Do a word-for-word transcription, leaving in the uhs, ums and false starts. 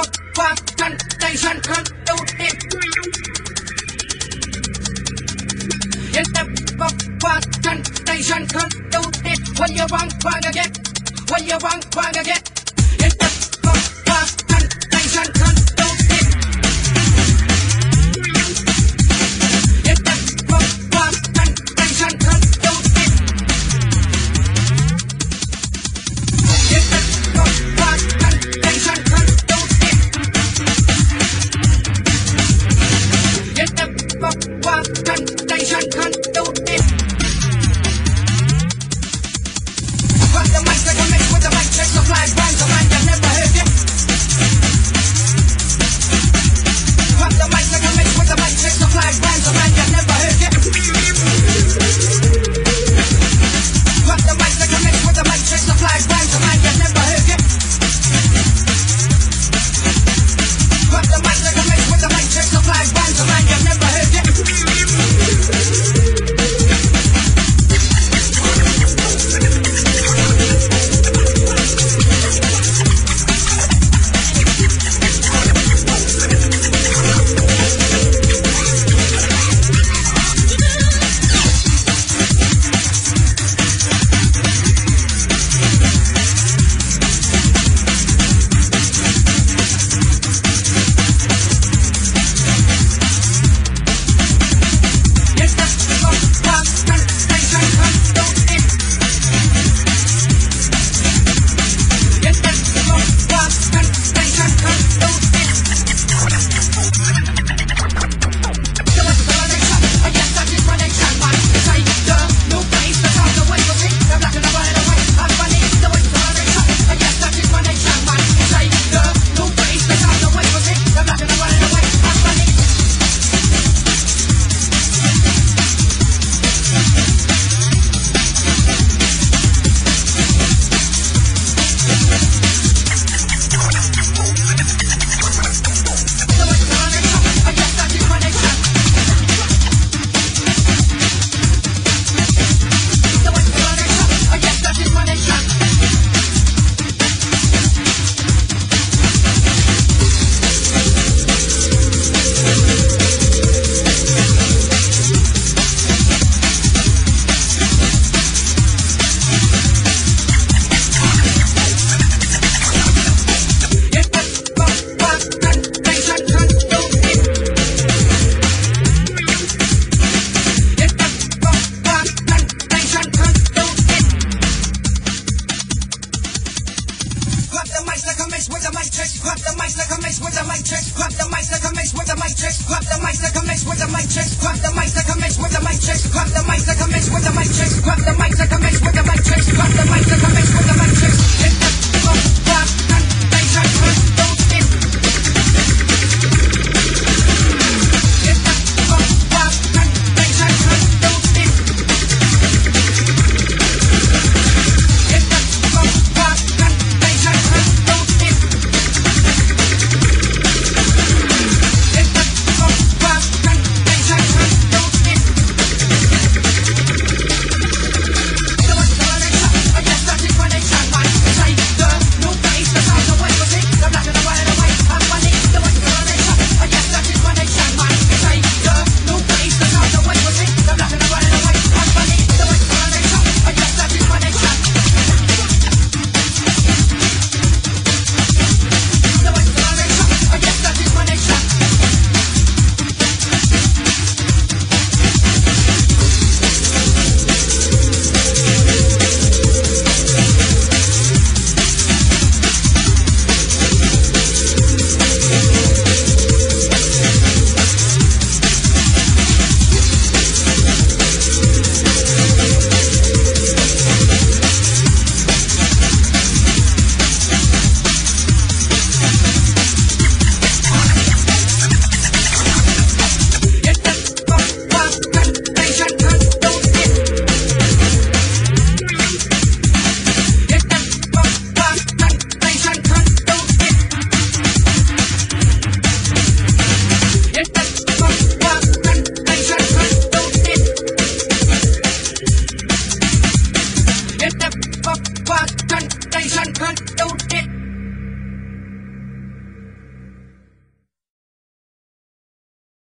Contention concluded. In the contention concluded. When you wrong, wrong again. When you wrong, wrong again. In the contention concluded. In the contention concluded. In the contention concluded. In the contention concluded. Rock the mic like a mix with the mic check, so fly rhymes, a man that never heard it. Rock the mic like a mix with the mic check, so fly rhymes, a man that never heard it. Rock the mic like a mix with the mic check, so fly rhymes, a man that never heard it. Rock the mic like a mix with the mic check, so fly rhymes, a man that never heard it. Contention concluded.